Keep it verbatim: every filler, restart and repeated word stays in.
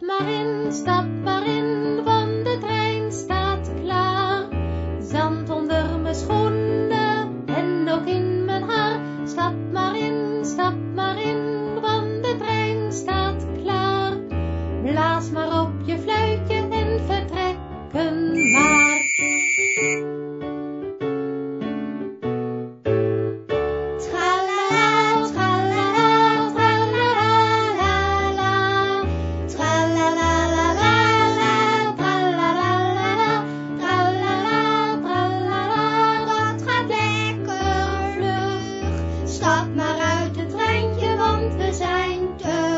maar in, stap maar in, want de trein staat klaar. Zand onder mijn schoenen en ook in mijn haar. Stap maar in, stap maar in, want de trein staat klaar. Blaas maar op je fluitje en vertrekken maar. Tralala, tralala, tralalalala. Tralalalala, tralalala. Tralala, tralala, dat gaat lekker vlug. Stap maar uit het treintje, want we zijn te